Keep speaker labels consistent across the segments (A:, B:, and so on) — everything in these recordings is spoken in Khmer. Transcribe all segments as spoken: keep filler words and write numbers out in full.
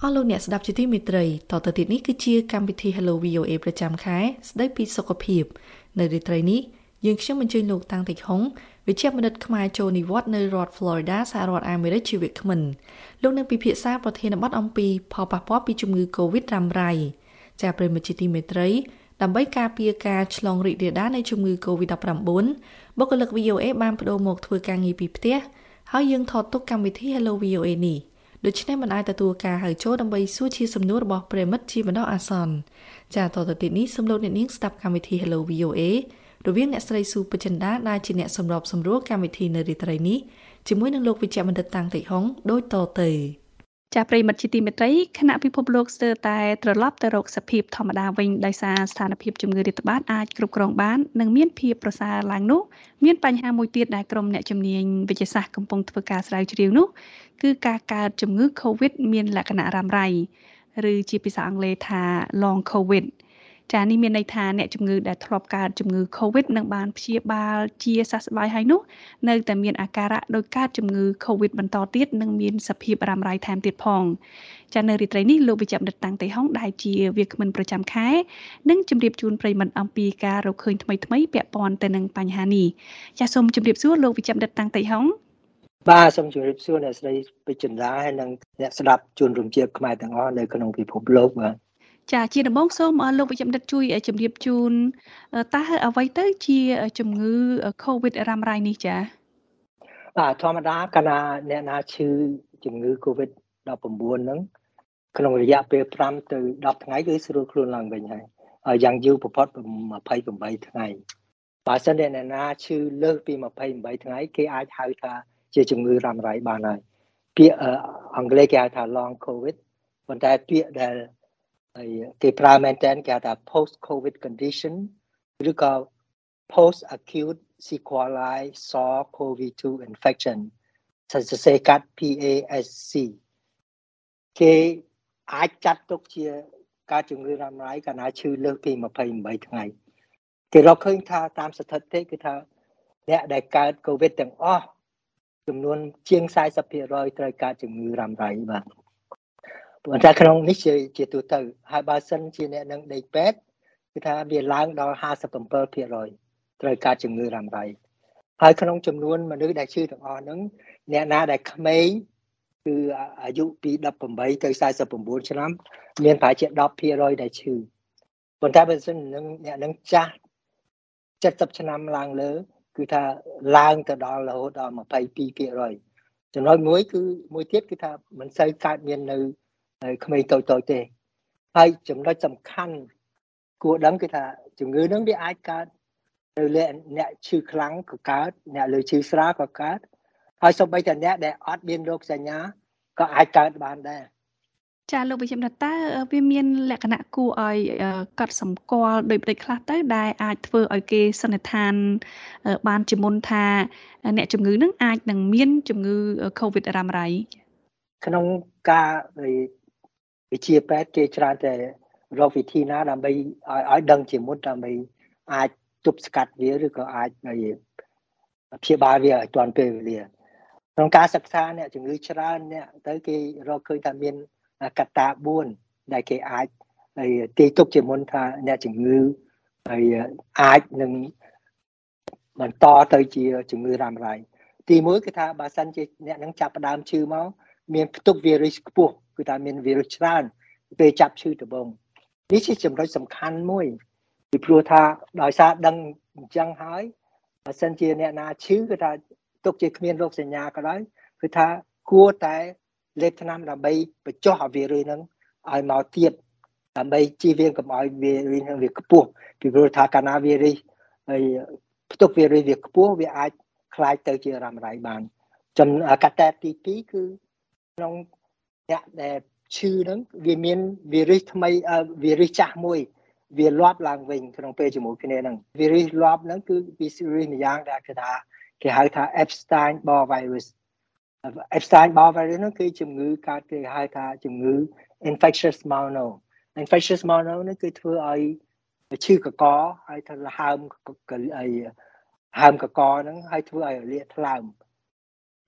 A: ស់លោកអ្នកស្ដាប់ជាទីមេត្រីតទៅទៀតនេះគឺជាកម្មវិធី Hello វី អូ เอ ប្រចាំខែស្ដីពីសុខភាពនៅរាត្រីនេះយើងខ្ញុំអញ្ជើញលោកតាំងតិចហុងវិជ្ជបណ្ឌិតខ្មែរចូលនិវត្តន៍នៅរដ្ឋ Florida សហរដ្ឋអាមេរិកជាវាគ្មិនលោកនឹងពិភាក្សាប្រធានបទអំពីផលប៉ះពាល់ពីជំងឺ Covid រ៉ាំរ៉ៃចា៎ប្រិយមិត្តជាទីមេត្រីដើម្បីការពារការឆ្លងរីករាលដាលនៃជំងឺ Covid ដប់ប្រាំបួន បុគ្គលិក វី អូ เอ បានបដូរមកធ្វើការងារពីផ្ទះហើយយើងថតទុកកម្មវិធី Hello វី អូ เอ នេះដូច្នេះមិនអាចទទួលការហៅចូលដើម្បីសួរជាសំណួររបស់ប្រិមិត្តជាបណ្ដោះអាសន្នចាតទៅទៀតនេះសូមលោកអ្នកនាងស្ដាប់កម្មវិធី Hello វី អូ เอ រវាងអ្នកស្រីស៊ូបចិន្តាដែលជាអ្នកសម្របសម្រួលកម្មវិធីនៅរាត្រីនេះជាមួយនឹងលោកវិជ្ជបណ្ឌិតតាំងតិចហុងដូចតទៅ
B: ចាប្រិមិត្តជាទីមេត្រីគណៈពិភពលោកស្ទើរតែត្រឡប់ទៅរកសភាពធម្មតាវិញដោយសារស្ថានភាពជំងឺរាតត្បាតអាចគ្រប់គ្រងបាននិងមានភាពប្រសើរឡើងនោះមានបញ្ហាមួយទៀតដែលក្រុមអ្នកជំនាញវិទ្យាសាស្ត្រកំពុងធ្វើការស្រាវជ្រាវនោះគឺការកើតជំងឺ Covid មានលក្ខណៈរ៉ាំរ៉ៃឬជាភាសាអង់គ្លេសថា Long Covid ចានេះមានន័យថាអ្នកជំងឺដែលធ្លាប់កើតជំងឺ Covid នឹងបានព្យាបាលជាសះស្បើយហើយនោះនៅតែមានអាការៈដោយកើតជំងឺ Covid បន្តទៀតនិងមានសភាពរ៉ាំរ៉ៃថែមទៀតផងចានៅរាត្រីនេះលោកវិជ្ជបណ្ឌិតតាំងតេហុងដែលជាវាគ្មិនប្រចាំខែនឹងជម្រាបជូនប្រិយមិត្តអំពីការរកឃើញថ្មីៗពាក់ព័ន្ធទៅនឹងបញ្ហានេះចាសូមជម្រាបសួរលោកវិជ្ជបណ្ឌិតតាំងតេហុង
C: បាទសូមជម្រាបសួរអ្នកស្រីពេជ្រចិន្តាហើយនិងអ្នកស្ដាប់ជនរំជើបខ្មែរទាំងអស់នៅក្នុងពិភពលោកបាទ
B: ចាជាដំបូងសូមលោកវិជ្ជបណ្ឌិតជួយជម្រាបជូនតើអ្វីទៅជាជំងឺ Covid រ៉ាំរ៉ៃនេះចា
C: បាទធម្មតាកាលណាអ្នកណាឈឺជំងឺ Covid ដប់ប្រាំបួនហ្នឹងក្នុងរយៈពេលប្រាំទៅដប់ថ្ងៃគឺស្រួលខ្លួនឡើងវិញហើយយ៉ាងយូរបំផុតម្ភៃប្រាំបីថ្ងៃបើសិនតែអ្នកណាឈឺលើសពីម្ភៃប្រាំបីថ្ងៃគេអាចហៅថាជាជំងឺរ៉ាំរ៉ៃបានហើយពាក្យអង់គ្លេសគេហៅថា Long Covid ប៉ុន្តែពាក្យដែលគេប្រើមែនតើគេហៅថា post covid condition ឬក៏ post acute sequelae sars cov two infection សរសេរកាត់ P A S C គេអាចចាត់ទុកជាការជំងឺរ៉ាំរ៉ៃកាលណាឈឺលើសពីម្ភៃប្រាំបីថ្ងៃគេរកឃើញថាតាមស្ថិតិគឺថាអ្នកដែលកើត Covid ទាំងអស់ចំនួនជាង สี่สิบเปอร์เซ็นต์ ត្រូវកើតជំងឺរ៉ាំរ៉ៃបាទប៉ុន្តែក្នុងនេះជាជាទូទៅហើយបើសិនជាអ្នកនឹងដេកពេទ្យគឺថាវាឡើងដល់ ห้าสิบเจ็ดเปอร์เซ็นต์ ត្រូវកើតជំងឺរ៉ាំរ៉ៃហើយក្នុងចំនួនមនុស្សដែលឈឺទាំងអស់ហ្នឹងអ្នកណាដែលក្មេងគឺអាយុពីដប់ប្រាំបីទៅสี่สิบเก้าឆ្នាំមានប្រហែលជា tenเปอร์เซ็นต์ ដែលឈឺប៉ុន្តែបើសិននឹងអ្នកនឹងចាស់seventyឆ្នាំឡើងលើគឺថាឡើងទៅដល់រហូតដល់twenty-twoเปอร์เซ็นต์ ចំណុចមួយគឺមួយទៀតគឺថាមិនសូវកើតមាននៅក្មេងតូចៗទេហើយចំណុចសំខាន់គួរដឹងគឺថាជំងឺហ្នឹងវាអាចកើតទៅលើអ្នកឈឺខ្លាំងក៏កើតអ្នកលើឈឺស្រាលក៏កើតហើយសូម្បីតែអ្នកដែលអត់មានរោគសញ្ញាក៏អាចកើតបានដែរ
B: ចាលោកវិជ្ជបណ្ឌិតតើវាមានលក្ខណៈគួរឲ្យកត់សម្គាល់ដោយប្រតិខ្លះទៅដែលអាចធ្វើឲ្យគេសន្និដ្ឋានបានជាមុនថាអ្នកជំងឺនឹងអាចនឹងមានជំងឺ Covid រ៉ាំរ៉ៃ
C: ក្នុងការវិទ្យាពេទ្យគេច្រើនតែរកវិធីណាដើម្បីឲ្យឲ្យដឹងជាមុនដើម្បីអាចទប់ស្កាត់វាឬក៏អាចព្យាបាលវាឲ្យទាន់ពេលវេលាក្នុងការសិក្សាអ្នកជំងឺច្រើនអ្នកទៅគេរកឃើញថាមានកត្តាfourដែលគេអាចទាយទុកជាមុនថាអ្នកជំងឺហើយអាចនឹងបន្តទៅជាជំងឺរ៉ាំរ៉ៃទីមួយគឺថាបើសិនជាអ្នកនឹងចាប់ផ្ដើមឈឺមកមានផ្ទុកវីរុសខ្ពស់គឺថាមានវីរុសច្រើនពេលចាប់ឈឺដំបូងនេះជាចំណុចសំខាន់មួយពីព្រោះថាដោយសារដឹងអញ្ចឹងហើយបើសិនជាអ្នកណាឈឺគឺថាទុកជាគ្មានរោគសញ្ញាក៏ដោយគឺថាគួរតែលេបថ្នាំដើម្បីបញ្ចុះវីរុសហ្នឹងឲ្យមកទៀតដើម្បីជៀសវាងកុំឲ្យវីរុសហ្នឹងវាខ្ពស់ពីព្រោះថាកាលណាវីរុសហើយផ្ទុកវីរុសវាខ្ពស់វាអាចខ្លាយទៅជារ៉ាំរ៉ៃបានចំណែកកត្តាទីtwoគឺក្នុងអ្នកដែលឈឺហ្នឹងវាមានវីរុសថ្មីវីរុសចាស់មួយវាលាប់ឡើងវិញក្នុងពេលជាមួយគ្នាហ្នឹងវីរុសលាប់ហ្នឹងគឺវីរុសម្យ៉ាងដែលគេថាគេហៅថា Epstein-Barr virus Epstein-Barr virus ហ្នឹងគឺជំងឺកើតគេហៅថាជំងឺ infectious mono infectious mono ហ្នឹងគឺធ្វើឲ្យឈឺកកហើយទៅហើមកអីហើមកកហ្នឹងហើយធ្វើឲ្យលាកថ្លើម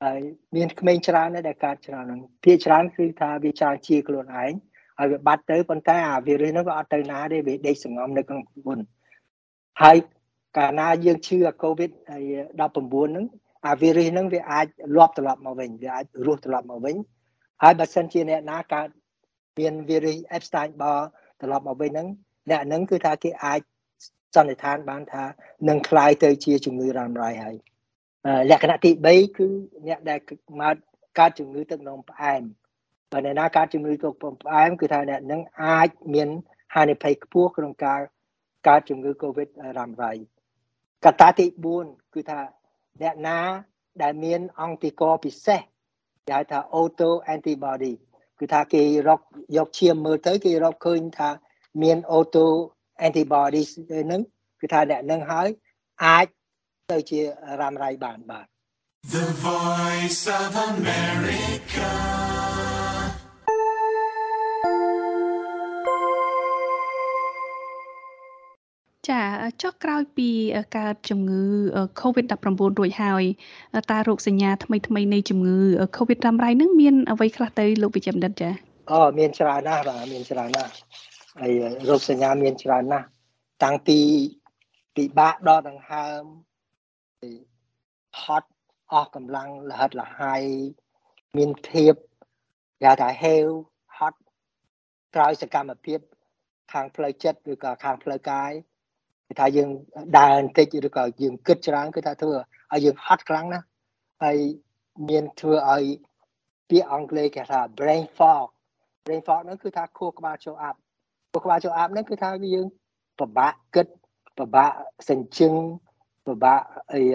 C: ហើយមានក្មេងច្រើនដែរដែលកើតច្រើនហ្នឹងភាគច្រើនគឺថាវាច្រើនជាខ្លួនឯងហើយវាបាត់ទៅប៉ុន្តែអាវីរុសហ្នឹងវាអត់ទៅណាទេវាដេកសងំនៅក្នុងខ្លួនហើយកាលណាយើងឈឺអា COVID ហើយដប់៩ហ្នឹងអាវីរុសហ្នឹងវាអាចលាប់ត្រឡប់មកវិញវាអាចរស់ត្រឡប់មកវិញហើយបើសិនជាអ្នកណាកើតមានវីរុស Epstein-Barr ត្រឡប់មកវិញហ្នឹងអ្នកហ្នឹងគឺថាគេអាចសន្និដ្ឋានបានថានឹងคล้ายទៅជាជំងឺរ៉ាំរ៉ៃហើយលក្ខណៈទីបីគឺអ្នកដែលមកកើតជំងឺទឹកនោមផ្អែមបើអ្នកណាកើតជំងឺទឹកនោមផ្អែមគឺថាអ្នកហ្នឹងអាចមានហានិភ័យខ្ពស់ក្នុងការកើតជំងឺ COVID រ៉ាំរ៉ៃកត្តាទីបួនគឺថាអ្នកណាដែលមានអង្គារពិសេសគេហៅថា auto antibody គឺថាគេរកយកឈាមមើលទៅគេរកឃើញថាមាន auto antibodies ហ្នឹងគឺថាអ្នកហ្នឹងហើយអាចទៅជារ៉ាំរ៉ៃបានបាទ
D: The Voice of America
B: ចាចុះក្រោយពីកើតជំងឺ COVID ដប់ប្រាំបួន រួចហើយតើរោគសញ្ញាថ្មីៗនៃជំងឺ COVID រ៉ាំរ៉ៃហ្នឹងមានអ្វីខ្លះទៅលោកវិជ្ជបណ្ឌិតចា
C: អូមានច្រើនណាស់បាទមានច្រើនណាស់ហើយរោគសញ្ញាមានច្រើនណាស់តាំងពីពិបាកដកដង្ហើមហត់អស់កម្លាំងលហិតលហើយមានភាពគេថាហេវហត់ក្រោយសកម្មភាពខាងផ្លូវចិត្តឬក៏ខាងផ្លូវកាយគឺថាយើងដើរបន្តិចឬក៏យើងគិតច្រើនគឺថាធ្វើឲ្យយើងហត់ខ្លាំងណាស់ហើយមានធ្វើឲ្យពាក្យអង់គ្លេសគេថា brain fog brain fog ហ្នឹងគឺថាខួរក្បាលចូលអាប់ខួរក្បាលចូលអាប់ហ្នឹងគឺថាយើងពិបាកគិតពិបាកសញ្ជឹងពិបាកអី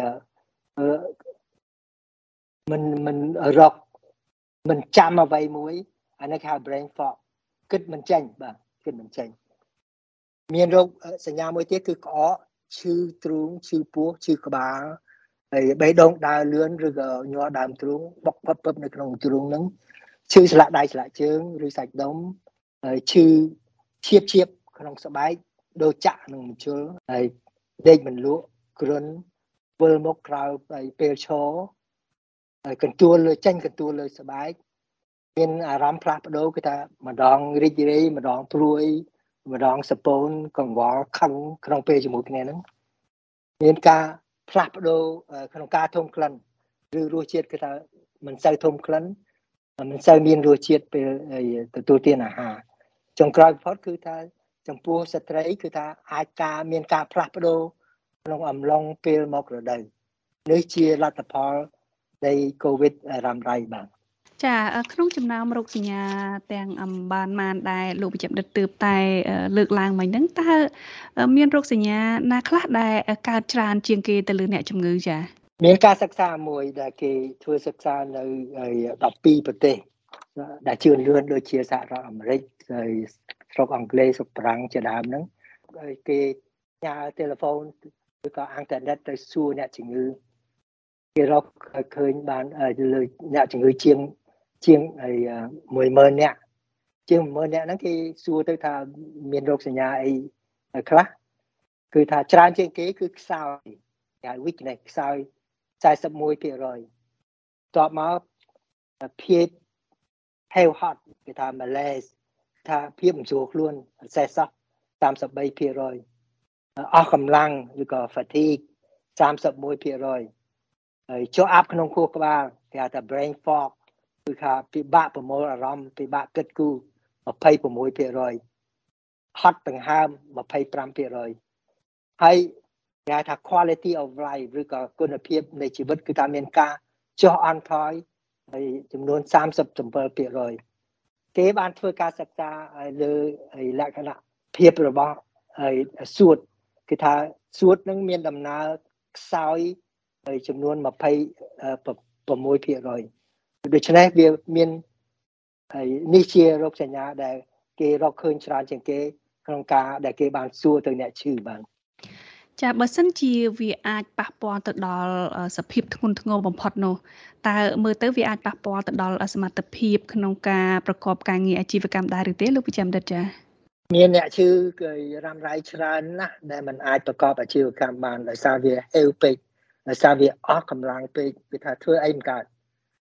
C: មិនមិនរកមិនចាំអ្វីមួយអានេះគេហៅ brain fog គិតមិនចេញបាទគិតមិនចេញមានរោគសញ្ញាមួយទៀតគឺក្អកឈឺទ្រូងឈឺពោះឈឺក្បាលហើយបេះដូងដើរលឿនឬក៏ញ័រដើមទ្រូងបុកផឹបផឹបនៅក្នុងទ្រូងហ្នឹងឈឺស្លាកដៃស្លាកជើងឬសាច់ដុំហើយឈឺឈៀបឈៀបក្នុងស្បែកដូចចាក់នឹងមជុលហើយដេកមិនលក់គ្រុនវិលមកក្រោយពេលឈរហើយកន្ទួលលើចេញកន្ទួលលើស្បែកមានអារម្មណ៍ផ្លាស់ប្ដូរគឺថាម្ដងរីករាយម្ដងព្រួយម្ដងសពូនកង្វល់ខឹងក្នុងពេលជាមួយគ្នាហ្នឹងមានការផ្លាស់ប្ដូរក្នុងការធំក្លិនឬរសជាតិគឺថាមិនសូវធំក្លិនមិនសូវមានរសជាតិពេលទទួលទានអាហារចុងក្រោយបំផុតគឺថាចំពោះស្ត្រីគឺថាអាចការមានការផ្លាស់ប្ដូរក្នុងអំឡុងពេលមករដូវនេះជាលទ្ធផលនៃ COVID រ៉ាំរ៉ៃបាទ
B: ចាក្នុងចំណោមរោគសញ្ញាទាំងអំបានបានដែលលោកវិជ្ជបណ្ឌិតទើបតែលើកឡើងមកហ្នឹងតើមានរោគសញ្ញាណាខ្លះដែលកើតច្រើនជាងគេទៅលើអ្នកជំងឺចា
C: មានការសិក្សាមួយដែលគេធ្វើសិក្សានៅដប់ពីរប្រទេសដែលជឿនលឿនដូចជាសហរដ្ឋអាមេរិកហើយស្រុកអង់គ្លេសស្រុកប្រាំងជាដើមហ្នឹងគេញ៉ាំទូរស័ព្ទឬក៏អ៊ីនធឺណិតទៅសួរអ្នកជំងឺគេរកឃើញបានលើអ្នកជំងឺជាងជាងហើយមួយម៉ឺននាក់ជាងមួយម៉ឺននាក់ហ្នឹងគេសួរទៅថាមានរោគសញ្ញាអីខ្លះគឺថាច្រើនជាងគេគឺខ្សោយគេហៅ weakness ខ្សោយសែសិបមួយភាគរយ តបមកភាពហេវហត់គេថា malaise ថាភាពមិនស្រួលខ្លួនសេសសោះសាមសិបបីភាគរយអស់កម្លាំងឬក៏ fatigue សាមសិបមួយភាគរយហើយជាប់អាប់ក្នុងខួរក្បាលគេហៅថា brain fog គឺថាពិបាកប្រមូលអារម្មណ៍ពិបាកគិតគូរ ម្ភៃប្រាំមួយភាគរយ ហត់ដង្ហើម ម្ភៃប្រាំភាគរយ ហើយគេហៅថា quality of life ឬក៏គុណភាពនៃជីវិតគឺថាមានការចុះអន់ថយហើយចំនួនសាមសិបប្រាំភាគរយ គេបានធ្វើការសិក្សាលើលក្ខណៈភាពរបស់សួតគឺថាសួតនឹងមានដំណើរខ្សោយហើយចំនួនម្ភៃប្រាំមួយភាគរយ ដូច្នេះវាមានហើយនេះជារោគសញ្ញាដែលគេរកឃើញច្រើនជាងគេក្នុងការដែលគេបានសួរទៅអ្នកឈឺបាន
B: ចាបើសិនជាវាអាចប៉ះពាល់ទៅដល់សភាពធ្ងន់ធ្ងរបំផុតនោះតើមើលទៅវាអាចប៉ះពាល់ទៅដល់សមត្ថភាពក្នុងការប្រកបការងារអាជីវកម្មដែរឬទេលោកវិជ្ជបណ្ឌិតចា
C: មានអ្នកឈឺគឺរ៉ាំរ៉ៃច្រើនណាស់ដែលមិនអាចប្រកបអាជីវកម្មបានដោយសារវាហេវពេកដោយសារវាអស់កម្លាំងពេកគឺថាធ្វើអីមិនកើត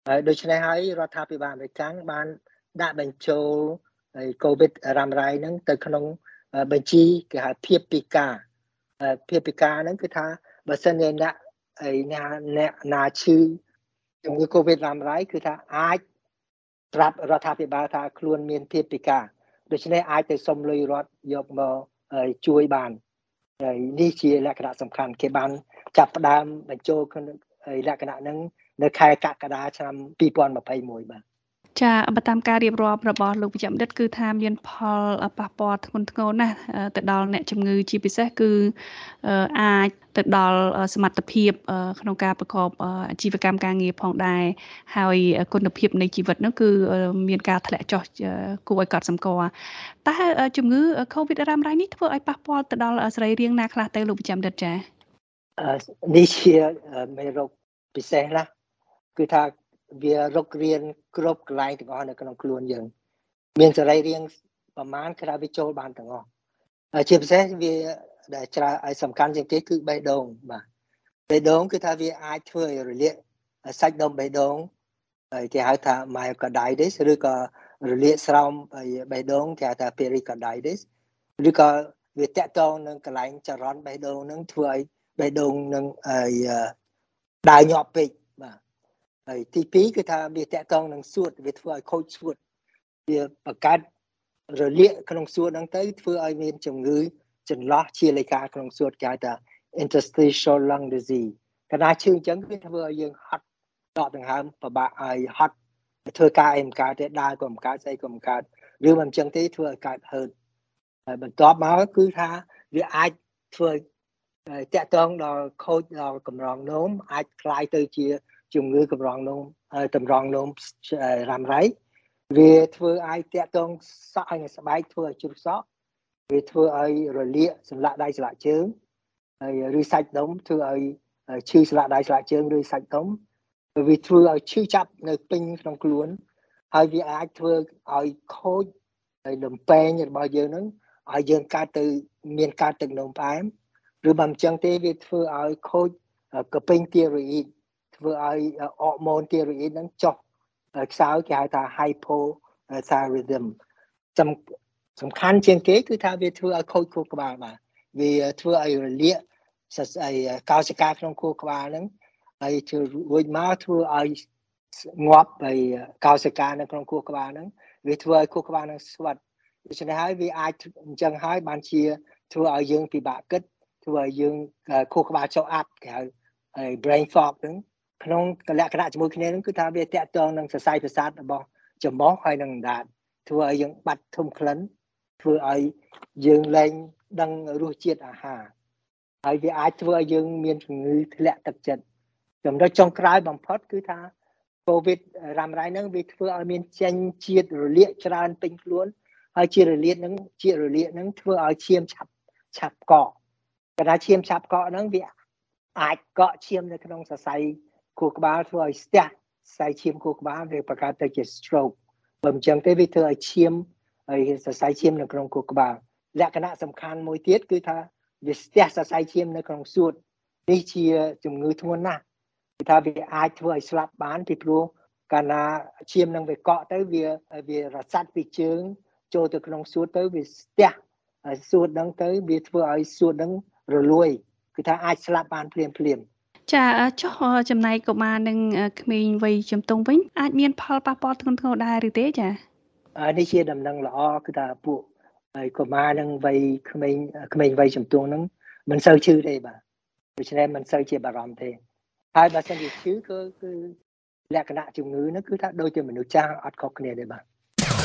C: ហើយដូច្នេះហើយរដ្ឋាភិបាលអាមេរិកបានដាក់បញ្ចូលហើយកូវីដរ៉ាំរ៉ៃហ្នឹងទៅក្នុងបញ្ជីគេហៅភាពពិការភាពពិការហ្នឹងគឺថាបើសិនជាអ្នកឯណាអ្នកណាឈឺជំងឺកូវីដរ៉ាំរ៉ៃគឺថាអាចប្រាប់រដ្ឋាភិបាលថាខ្លួនមានភាពពិការដូច្នេះអាចទៅសុំលុយរដ្ឋយកមកជួយបានហើយនេះជាលក្ខណៈសំខាន់គេបានចាប់ផ្ដើមបញ្ចូលក្នុងលក្ខណៈហ្នឹងនៅខែកក្កដាឆ្នាំពីរពាន់ម្ភៃមួយបាទ
B: ចាបើតាមការរៀបរាប់របស់លោកវិជ្ជបណ្ឌិតគឺថាមានផលប៉ះពាល់ធ្ងន់ធ្ងរណាស់ទៅដល់អ្នកជំងឺជាពិសេសគឺអាចទៅដល់សមត្ថភាពក្នុងការប្រកបអាជីវកម្មការងារផងដែរហើយគុណភាពនៃជីវិតនោះគឺមានការធ្លាក់ចុះគួរឲ្យកត់សម្គាល់តែជំងឺ COVID រ៉ាំរ៉ៃនេះធ្វើឲ្យប៉ះពាល់ទៅដល់សរីរាង្គណាខ្លះទៅលោកវិជ្ជបណ្ឌិតចា
C: នេះជាមេរោគពិសេសណាស់គឺថាវារករៀនគ្រប់កន្លែងទាំងអស់នៅក្នុងខ្លួនយើងមានសរីរាង្គប្រមាណគឺថាវាចូលបានទាំងអស់ជាពិសេសវាដែលច្រើនឲ្យសំខាន់ជាងគេគឺបេះដូងបាទបេះដូងគឺថាវាអាចធ្វើឲ្យរលាកសាច់ដុំបេះដូងហើយគេហៅថា myocarditis ឬក៏រលាកស្រោមបេះដូងគេហៅថា pericarditis ឬក៏វាតាក់ទងនឹងកន្លែងចរន្តបេះដូងនឹងធ្វើឲ្យបេះដូងនឹងដើរញាប់ពេកបាទហើយទីពីរគឺថាវាតាក់ទងនឹងសួតវាធ្វើឲ្យខូចសួតវាបង្កើតរលាកក្នុងសួតហ្នឹងទៅធ្វើឲ្យមានជំងឺចន្លោះជាលេខាក្នុងសួតគេហៅថា interstitial lung disease កាលណាឈឺអញ្ចឹងវាធ្វើឲ្យយើងហត់ដកដង្ហើមពិបាកឲ្យហត់ធ្វើការអីមិនកើតទេដើរក៏មិនកើតស្អីក៏មិនកើតឬមិនអញ្ចឹងទេធ្វើឲ្យកើតហឺតហើយបន្ទាប់មកគឺថាវាអាចធ្វើតាក់ទងដល់ខូចដល់កម្រងនោមអាចคล้ายទៅជាជំងឺកម្រងនោមតម្រងនោមរ៉ាំរ៉ៃវាធ្វើឲ្យតាក់ទងសក់ហើយស្បែកធ្វើឲ្យជ្រុះសក់វាធ្វើឲ្យរលាកសន្លាក់ដៃសន្លាក់ជើងហើយឬសាច់ដុំធ្វើឲ្យឈឺសន្លាក់ដៃសន្លាក់ជើងឬសាច់ដុំវាធ្វើឲ្យឈឺចាប់នៅពេញក្នុងខ្លួនហើយវាអាចធ្វើឲ្យខូចហើយលំពេងរបស់យើងហ្នឹងឲ្យយើងកើតទៅមានកើតទឹកនោមផ្អែមឬបើមិនចឹងទេវាធ្វើឲ្យខូចកពេញទារ៉ូអ៊ីតធ្វើឲ្យអរម៉ូនទារ៉ូអ៊ីតហ្នឹងចុះខ្សោយគេហៅថា hypothyroidism សំខាន់ជាងគេគឺថាវាធ្វើឲ្យខូចខួរក្បាលបាទវាធ្វើឲ្យរលាកសរសៃកោសិកាក្នុងខួរក្បាលហ្នឹងហើយធ្វើរួចមកធ្វើឲ្យងាប់ហើយកោសិកានៅក្នុងខួរក្បាលហ្នឹងវាធ្វើឲ្យខួរក្បាលហ្នឹងស្វិតដូច្នេះហើយវាអាចអញ្ចឹងហើយបានជាធ្វើឲ្យយើងពិបាកគិតធ្វើឲ្យយើងខួរក្បាលចុះអាប់គេហៅ brain fog ហ្នឹងក្នុងលក្ខណៈជាមួយគ្នាហ្នឹងគឺថាវាតាក់ទងនឹងសរសៃប្រសាទរបស់ច្រមុះហើយនឹងអណ្ដាតធ្វើឲ្យយើងបាត់ធុំក្លិនធ្វើឲ្យយើងលែងដឹងរសជាតិអាហារហើយវាអាចធ្វើឲ្យយើងមានជំងឺធ្លាក់ទឹកចិត្តចំណុចចុងក្រោយបំផុតគឺថា COVID រ៉ាំរ៉ៃហ្នឹងវាធ្វើឲ្យមានចេញជាតិរលាកច្រើនពេញខ្លួនហើយជារលាកហ្នឹងជារលាកហ្នឹងធ្វើឲ្យឈាមឆាប់ឆាប់កកកណ្ដាលឈាមឆាប់កកហ្នឹងវាអាចកកឈាមនៅក្នុងសរសៃខួរក្បាលធ្វើឲ្យស្ទះសរសៃឈាមខួរក្បាលវាបង្កើតទៅជា stroke បើមិនចឹងទេវាធ្វើឲ្យឈាមហើយសរសៃឈាមនៅក្នុងខួរក្បាលលក្ខណៈសំខាន់មួយទៀតគឺថាវាស្ទះសរសៃឈាមនៅក្នុងសួតនេះជាជំងឺធ្ងន់ណាស់គឺថាវាអាចធ្វើឲ្យស្លាប់បានពីព្រោះកាលណាឈាមនឹងវាកកទៅវាវារសាត់ពីជើងចូលទៅក្នុងសួតទៅវាស្ទះហើយសួតហ្នឹងទៅវាធ្វើឲ្យសួតហ្នឹងរលួយគឺថាអាចស្លាប់បានភ្លាមភ្លាម
B: ចាចុះចំណែកកុមារនិងក្មេងវ័យជំទង់វិញអាចមានផលប៉ះពាល់ធ្ងន់ធ្ងរដែរឬទេចា
C: នេះជាដំណឹងល្អគឺថាពួកហើយកុមារនិងវ័យក្មេងក្មេងវ័យជំទង់ហ្នឹងមិនសូវឈឺទេបាទដូច្នេះមិនសូវជាបារម្ភទេហើយបើសិនជាឈឺគឺគឺលក្ខណៈជំងឺហ្នឹងគឺថាដូចជាមនុស្សចាស់អត់ខុសគ្នាទេបាទ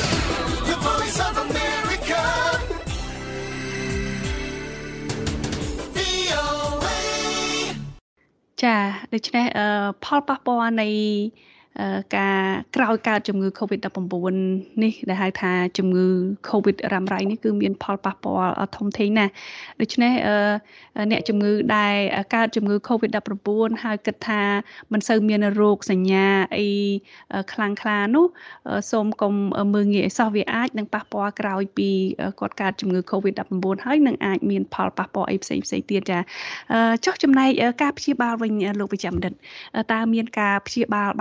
B: ចាដូច្នេះផលប៉ះពាល់នៃការក្រោយកើតជំងឺ COVID ដប់ប្រាំបួន នេះដែលហៅថាជំងឺ COVID រ៉ាំរ៉ៃនេះគឺមានផលប៉ះពាល់ធំធេងណាស់ដូច្នេះអ្នកជំងឺដែលកើតជំងឺ COVID ដប់ប្រាំបួន ហើយគិតថាមិនសូវមានរោគសញ្ញាអីខ្លាំងក្លានោះសូមកុំមើលងាយឲ្យសោះវាអាចនឹងប៉ះពាល់ក្រោយពីគាត់កើតជំងឺ COVID ដប់ប្រាំបួន ហើយនឹងអាចមានផលប៉ះពាល់អីផ្សេងផ្សេងទៀតចាចុះចំណែកការព្យាបាលវិញលោកវិជ្ជបណ្ឌិតតើមានការព្យាបាលបែបណាទេ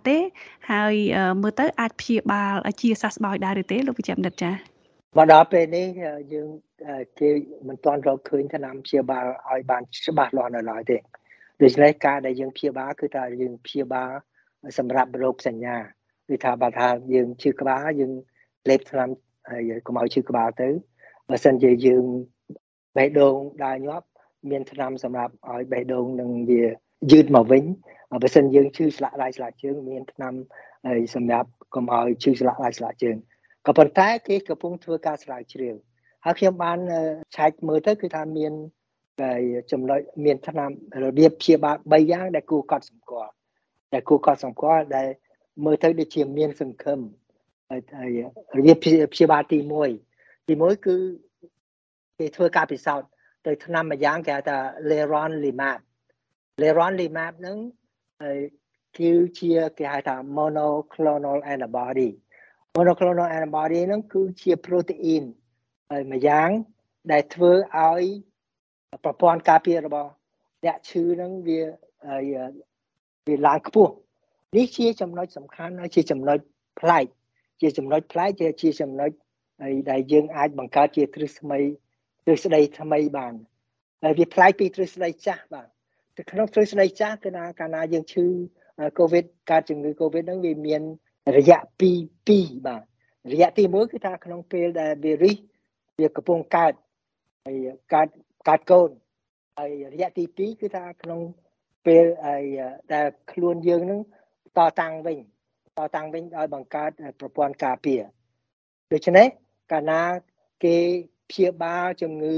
B: ទេហើយមើលទៅអាចព្យាបាលជាសះស្បើយដែរឬទេលោកវិជ្ជបណ្ឌិតចា៎
C: មកដល់ពេលនេះយើងគេមិនទាន់រកឃើញថ្នាំព្យាបាលឲ្យបានច្បាស់លាស់នៅឡើយទេដូច្នេះការដែលយើងព្យាបាលគឺថាយើងព្យាបាលសម្រាប់រោគសញ្ញាគឺថាបើថាយើងឈឺក្បាលយើងលេបថ្នាំហើយកុំឲ្យឈឺក្បាលទៅបើសិនជាយើងបេះដូងដើរញាប់មានថ្នាំសម្រាប់ឲ្យបេះដូងនឹងវាយឺតមកវិញបើសិនយើងឈឺស្លាកដៃស្លាកជើងមានថ្នាំហើយសម្រាប់កុំឲ្យឈឺស្លាកដៃស្លាកជើងក៏ប៉ុន្តែគេកំពុងធ្វើការស្រាវជ្រាវហើយខ្ញុំបានឆែកមើលទៅគឺថាមានចំណុចមានថ្នាំរបៀបព្យាបាលបីយ៉ាងដែលគួរកត់សម្គាល់ដែលគួរកត់សម្គាល់ដែលមើលទៅដូចជាមានសង្ឃឹមហើយរបៀបព្យាបាលទីមួយទីមួយគឺគេធ្វើការពិសោធន៍ទៅថ្នាំមួយយ៉ាងគេហៅថា Leronlimab Leronlimab ហ្នឹងគឺជាគេហៅថា monoclonal antibody monoclonal antibody ហ្នឹងគឺជា protein ហើយមួយយ៉ាងដែលធ្វើឲ្យប្រព័ន្ធការពាររបស់អ្នកឈឺហ្នឹងវាវាឡើងខ្ពស់នេះជាចំណុចសំខាន់ហើយជាចំណុចប្លែកជាចំណុចប្លែកជាជាចំណុចដែលយើងអាចបង្កើតជាទ្រឹស្ដីទ្រឹស្ដីថ្មីបានហើយវាប្លែកពីទ្រឹស្ដីចាស់បាទនៅក្នុងទ្រឹស្ដីចាស់គឺថាកាលណាយើងឈឺ COVID កើតជំងឺ COVID ហ្នឹងវាមានរយៈពីរបាទរយៈទីមួយគឺថាក្នុងពេលដែលវីរុសវាកំពុងកើតហើយកើតកើតកូនហើយរយៈទីពីរគឺថាក្នុងពេលដែលខ្លួនយើងនឹងតតាំងវិញតតាំងវិញឲ្យបង្កើតប្រព័ន្ធការពារដូច្នេះកាលណាគេព្យាបាលជំងឺ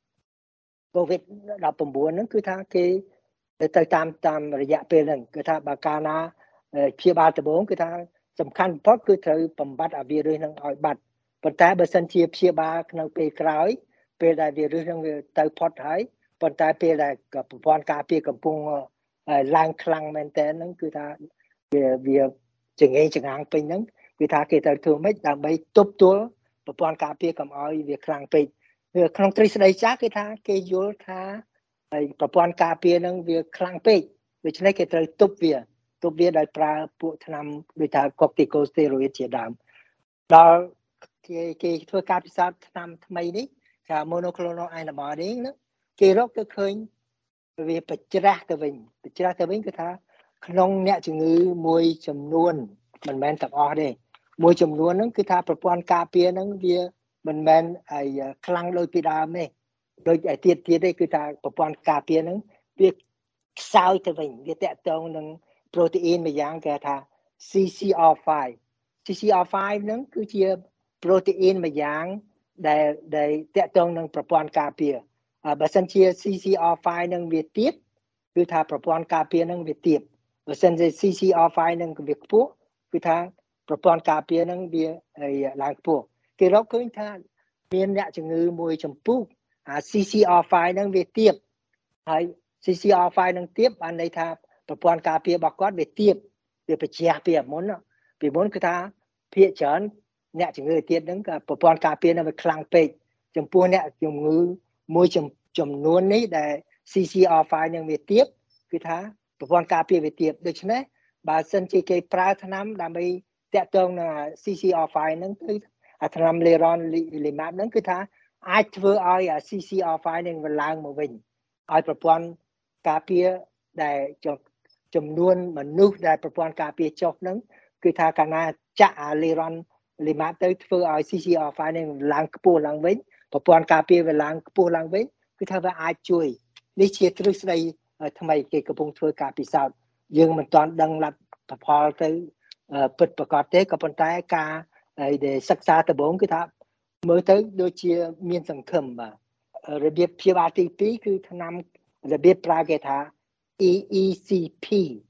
C: COVID ដប់ប្រាំបួន ហ្នឹងគឺថាគេទៅតាមតាមរយៈពេលហ្នឹងគឺថាបើកាលណាព្យាបាលដំបូងគឺថាសំខាន់បំផុតគឺត្រូវបំបត្តិអាវីរុសហ្នឹងឲ្យបាត់ប៉ុន្តែបើសិនជាព្យាបាលក្នុងពេលក្រោយពេលដែលវីរុសហ្នឹងវាទៅផុតហើយប៉ុន្តែពេលដែលប្រព័ន្ធការពារកំពុងឡើងខ្លាំងមែនតើហ្នឹងគឺថាវាវាចង្អេងចង្អាងពេញហ្នឹងគឺថាគេត្រូវធ្វើម៉េចដើម្បីទប់ទល់ប្រព័ន្ធការពារកុំឲ្យវាខ្លាំងពេកក្នុងទ្រឹស្ដីចាស់គឺថាគេយល់ថាហើយប្រព័ន្ធការពារហ្នឹងវាខ្លាំងពេកដូច្នេះគេត្រូវទប់វាទប់វាដោយប្រើពួកថ្នាំដូចថា corticosteroid ជាដើមដល់គេគេធ្វើការពិសោធន៍ថ្នាំថ្មីនេះថា monoclonal antibody ហ្នឹងគេរកទៅឃើញវាបច្រាស់ទៅវិញបច្រាស់ទៅវិញគឺថាក្នុងអ្នកជំងឺមួយចំនួនមិនមែនទាំងអស់ទេមួយចំនួនហ្នឹងគឺថាប្រព័ន្ធការពារហ្នឹងវាមិនមែនឲ្យខ្លាំងដូចពីដើមទេដូចឯទៀតទៀតទេគឺថាប្រព័ន្ធការពារហ្នឹងវាខ្សោយទៅវិញវាតាក់ទងនឹង protein មួយយ៉ាងគេថា C C R five C C R five ហ្នឹងគឺជា protein មួយយ៉ាងដែលដែលតាក់ទងនឹងប្រព័ន្ធការពារបើសិនជា C C R five ហ្នឹងវាទាបគឺថាប្រព័ន្ធការពារហ្នឹងវាទាបបើសិនជា C C R five ហ្នឹងវាខ្ពស់គឺថាប្រព័ន្ធការពារហ្នឹងវាឡើងខ្ពស់គេរកឃើញថាមានអ្នកជំងឺមួយចំពោះអា C C R five ហ្នឹងវាទាបហើយ C C R five ហ្នឹងទាបបានន័យថាប្រព័ន្ធការពាររបស់គាត់វាទាបវាប្រជ្រះពីមុនពីមុនគឺថាភាគច្រើនអ្នកជំងឺទៀតហ្នឹងក៏ប្រព័ន្ធការពារហ្នឹងវាខ្លាំងពេកចំពោះអ្នកជំងឺមួយចំនួននេះដែល C C R five ហ្នឹងវាទាបគឺថាប្រព័ន្ធការពារវាទាបដូច្នេះបើសិនជាគេប្រើថ្នាំដើម្បីតាក់ទងនឹង C C R five ហ្នឹងគឺអាថ្នាំ Leronlimab ហ្នឹងគឺថាអាចធ្វើឲ្យ C C R five ហ្នឹងវាឡើងមកវិញឲ្យប្រព័ន្ធការពារដែលចំនួនមនុស្សដែលប្រព័ន្ធការពារចុះហ្នឹងគឺថាកាលណាចាក់អា Leronlimab ទៅធ្វើឲ្យ C C R five ហ្នឹងឡើងខ្ពស់ឡើងវិញប្រព័ន្ធការពារវាឡើងខ្ពស់ឡើងវិញគឺថាវាអាចជួយនេះជាទ្រឹស្ដីថ្មីគេកំពុងធ្វើការពិសោធន៍យើងមិនទាន់ដឹងលទ្ធផលទៅពិតប្រាកដទេក៏ប៉ុន្តែការដែលសិក្សាដំបូងគឺថាមើលទៅដូចជាមានសង្ឃឹមបាទរបៀបព្យាបាលទីពីរគឺថ្នាំរបៀបប្រើគេថា E E C P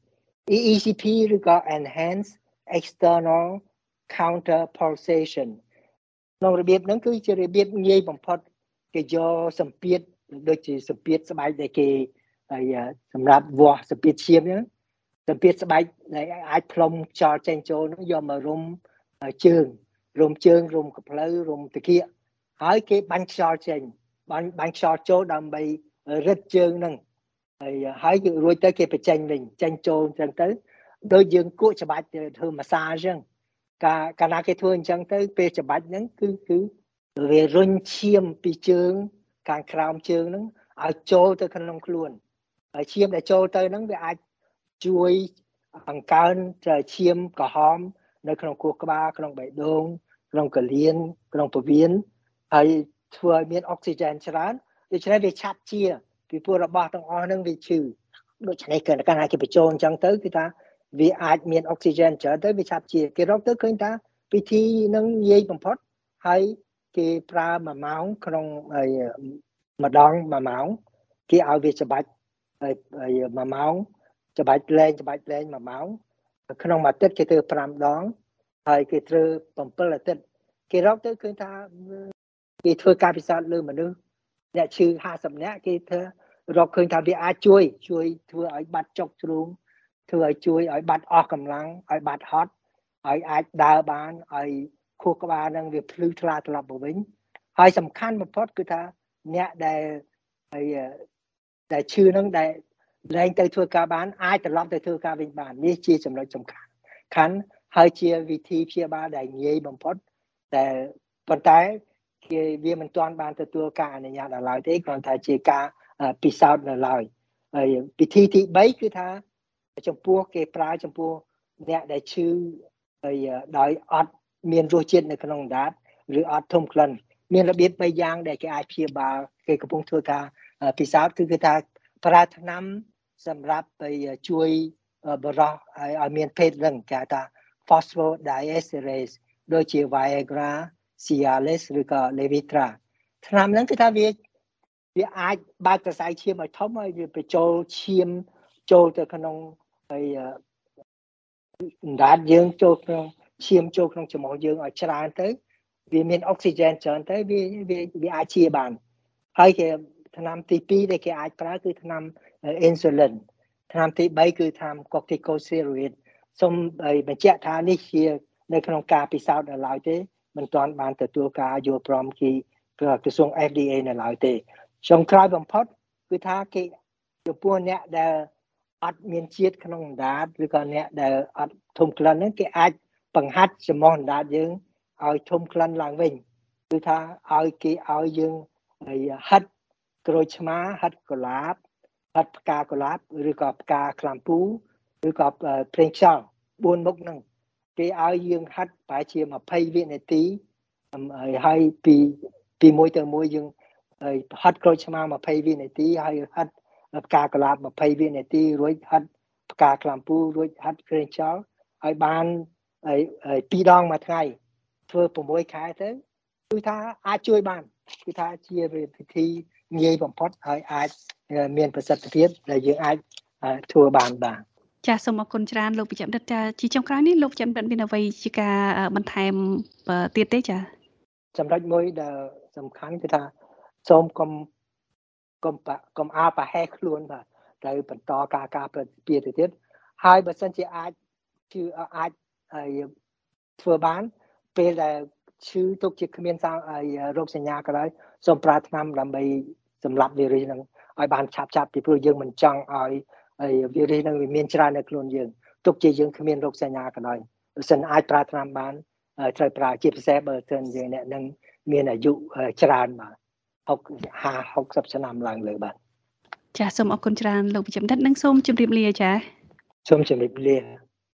C: E E C P ឬក៏ Enhanced External Counter Pulsation ក្នុងរបៀបហ្នឹងគឺជារបៀបងាយបំផុតគេយកសម្ពាធដូចជាសម្ពាធស្បែកដែលគេហើយសម្រាប់វាស់សម្ពាធឈាមហ្នឹងសម្ពាធស្បែកដែលអាចផ្លុំខ្យល់ចេញចូលហ្នឹងយកមករុំជើងរុំជើងរុំកភ្លៅរុំតាគៀកហើយគេបាញ់ខ្យល់ចេញបាញ់បាញ់ខ្យល់ចូលដើម្បីរឹតជើងហ្នឹងហើយហើយរួចទៅគេបញ្ចេញវិញចេញចូលអញ្ចឹងទៅដូចយើងគក់ច្បាច់ធ្វើម៉ាសាអញ្ចឹងកាកាលណាគេធ្វើអញ្ចឹងទៅពេលច្បាច់ហ្នឹងគឺគឺវារុញឈាមពីជើងខាងក្រោមជើងហ្នឹងឲ្យចូលទៅក្នុងខ្លួនហើយឈាមដែលចូលទៅហ្នឹងវាអាចជួយបង្កើនឈាមក្រហមនៅក្នុងខួរក្បាលក្នុងបេះដូងក្នុងកលៀនក្នុងពោះវៀនហើយធ្វើឲ្យមានអុកស៊ីហ្សែនច្រើនដូច្នេះវាឆាប់ជាពីព្រោះរបស់ទាំងអស់ហ្នឹងវាឈឺដូច្នេះកាលណាគេបញ្ចូលអញ្ចឹងទៅគឺថាវាអាចមានអុកស៊ីហ្សែនច្រើនទៅវាឆាប់ជាគេរកទៅឃើញថាពិធីនឹងងាយបំផុតហើយគេប្រើមួយម៉ោងក្នុងម្ដងមួយម៉ោងគេឲ្យវាច្បាច់ហើយមួយម៉ោងច្បាច់លែងច្បាច់លែងមួយម៉ោងក្នុងមួយអាទិត្យគេធ្វើប្រាំដងហើយគេធ្វើbảyអាទិត្យគេរកទៅឃើញថាគេធ្វើការពិសោធន៍លើមនុស្សអ្នកឈឺห้าสิบនាក់គេធ្វើរកឃើញថាវាអាចជួយជួយធ្វើឲ្យបាត់ចុកជ្រូងធ្វើឲ្យជួយឲ្យបាត់អស់កម្លាំងឲ្យបាត់ហត់ឲ្យអាចដើរបានឲ្យខួរក្បាលនឹងវាភ្លឺថ្លាត្រឡប់មកវិញហើយសំខាន់បំផុតគឺថាអ្នកដែលហើយដែលឈឺនឹងដែលលែងទៅធ្វើការបានអាចត្រឡប់ទៅធ្វើការវិញបាននេះជាចំណុចសំខាន់ខាន់ហើយជាវិធីព្យាបាលដែលងាយបំផុតតែប៉ុន្តែគេវាមិនទាន់បានទទួលការអនុញ្ញាតដល់ឡើយទេគ្រាន់តែជាការពិសោធន៍នៅឡើយហើយពិធីទី3គឺថាចំពោះគេប្រើចំពោះអ្នកដែលឈឺហើយដោយអត់មានរសជាតិនៅក្នុងអណ្ដាតឬអត់ធំក្លិនមានរបៀប3យ៉ាងដែលគេអាចព្យាបាលគេកំពុងធ្វើការពិសោធន៍គឺគឺថាប្រើថ្នាំសម្រាប់ទៅជួយបរោះឲ្យមានភេទរឹងគេហៅថា phosphodiesterase ដូចជា Viagra, Cialis ឬក៏ Levitra ថ្នាំហ្នឹងគឺថាវាវាអាចបើកសរសៃឈាមឲ្យធំហើយវាបញ្ចូលឈាមចូលទៅក្នុងហើយអណ្ដាតយើងចូលក្នុងឈាមចូលក្នុងច្រមុះយើងឲ្យច្រើនទៅវាមានអុកស៊ីហ្សែនច្រើនទៅវាវាអាចជាបានហើយគេថ្នាំទី2ដែលគេអាចប្រើគឺថ្នាំ insulin ថ្នាំទី3គឺថ្នាំ corticosteroid សូមបញ្ជាក់ថានេះជានៅក្នុងការពិសោធន៍នៅឡើយទេមិនទាន់បានទទួលការយល់ព្រមពីក្រសួង F D A នៅឡើយទេចុងក្រោយបំផុតគឺថាគេចំពោះអ្នកដែលអត់មានជាតិក្នុងអណ្ដាតឬក៏អ្នកដែលអត់ធំក្លិនហ្នឹងគេអាចបង្ហាត់ចំពោះអណ្ដាតយើងឲ្យធំក្លិនឡើងវិញគឺថាឲ្យគេឲ្យយើងហិតក្រូចឆ្មាហិតកុលាបហិតផ្កាកុលាបឬក៏ផ្កាក្លាំពូឬក៏ភ្លេងខ្យល់បួនមុខហ្នឹងគេឲ្យយើងហិតប្រហែលជា20វិនាទីហើយពីពីមួយទៅមួយយើងហិតក្រូចឆ្មា20វិនាទីហើយហិតផ្កាកុលាប20វិនាទីរួចហិតផ្កាក្លាំពូរួចហិតភ្លេងខ្យល់ឲ្យបានពីរដងមួយថ្ងៃធ្វើ6ខែទៅគឺថាអាចជួយបានគឺថាជាវិធីងាយបំផុតហើយអាចមានប្រសិទ្ធភាពដែលយើងអាចធ្វើបានបាទ
B: ចាសសូមអរគុណច្រើនលោកវិជ្ជបណ្ឌិតចាជាចុងក្រោយនេះលោកវិជ្ជបណ្ឌិតមានអ្វីជាការបន្ថែមទៀតទេចា
C: ចំណុចមួយដែលសំខាន់គឺថាសូមកុំកុំកុំអើប្រហែសខ្លួនបាទត្រូវបន្តការការប្រតិបត្តិទៅទៀតហើយបើសិនជាអាចគឺអាចធ្វើបានពេលដែលឈឺទុកជាគ្មានរោគសញ្ញាក៏ដោយសូមប្រើថ្នាំដើម្បីសម្លាប់វីរុសហ្នឹងឲ្យបានឆាប់ឆាប់ពីព្រោះយើងមិនចង់ឲ្យវីរុសហ្នឹងវាមានច្រើននៅខ្លួនយើងទុកជាយើងគ្មានរោគសញ្ញាក៏ដោយបើសិនអាចប្រើថ្នាំបានត្រូវប្រើជាពិសេសបើសិនជាអ្នកនឹងមានអាយុច្រើនបាទហុកសិបឆ្នាំឡើងលើបាទ
B: ចាសសូមអរគុណច្រើនលោកវិជ្ជបណ្ឌិតនិងសូមជម្រាបលាចា
C: សូមជម្រាបលា